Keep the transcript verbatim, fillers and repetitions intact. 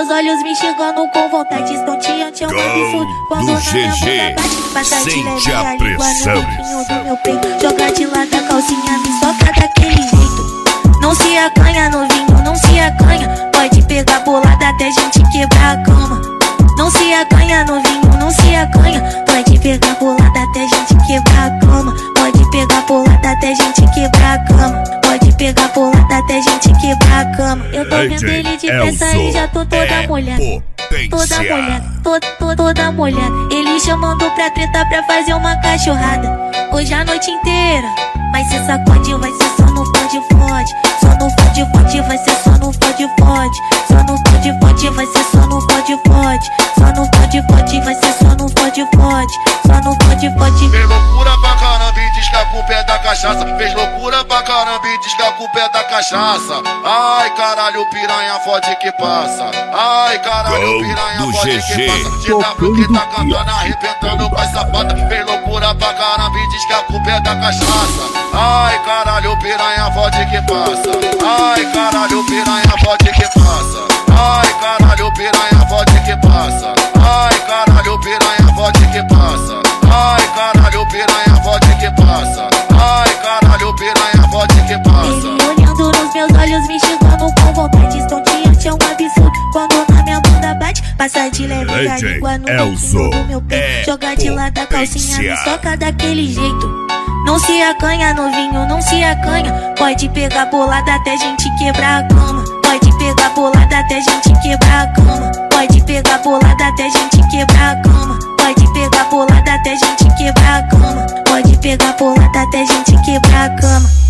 meus olhos me enxergando com vontade estonteante. É um absurdo quando na minha bunda bate. Passa de leve a língua no biquinho do meu peito. Joga de lado a calcinha, me soca daquele jeito. Não se acanha novinho, não se acanha. Pode pegar bolada até gente quebrar a cama. Não se acanha novinho, não se acanha. Pode pegar bolada até gente quebrar a cama. Pode pegar bolada até gente quebrar a cama. Pode pegar bolada até gente quebrar a cama. Eu tô vendo ele de peça e já tô toda molhada. Toda molhada, toda, toda, toda molhada. Ele chamando pra treta pra fazer uma cachorrada. Hoje a noite inteira vai ser sacode, vai ser só no fode fode. Só no fode fode, vai ser só no fode fode. Só no fode fode, vai ser só no fode fode. Só no fode fode, vai ser só no fode fode. Só no fode fode. Fez loucura pra caramba e diz que a culpa é da cachaça. Fez loucura pra caramba e diz que a culpa é da cachaça. Ai caralho, piranha fode que passa. Ai caralho, piranha fode que passa. De W que tá cantando, arrebentando com as sapatas. Fez loucura pra caramba e diz que a culpa é da cachaça. Ai caralho, piranha fode que passa. Ai caralho, piranha fode que passa. Ai caralho, piranha fode que passa. Ai caralho, piranha fode que passa. Ai caralho, piranha fode que passa. Ai caralho, piranha fode que passa. Ele olhando nos meus olhos me enxergando com vontade estonteante. É um absurdo quando na minha bunda bate. Passa de leve a língua no biquinho do meu peito. Joga de lado a calcinha, me soca daquele jeito. Não se acanha novinho, não se acanha. Pode pegar bolada até gente quebrar a cama. Pode pegar bolada até gente quebrar a cama. Pode pegar bolada até gente quebrar a cama. Pode pegar bolada até gente quebrar a cama. Pode pegar bolada até gente quebrar a cama.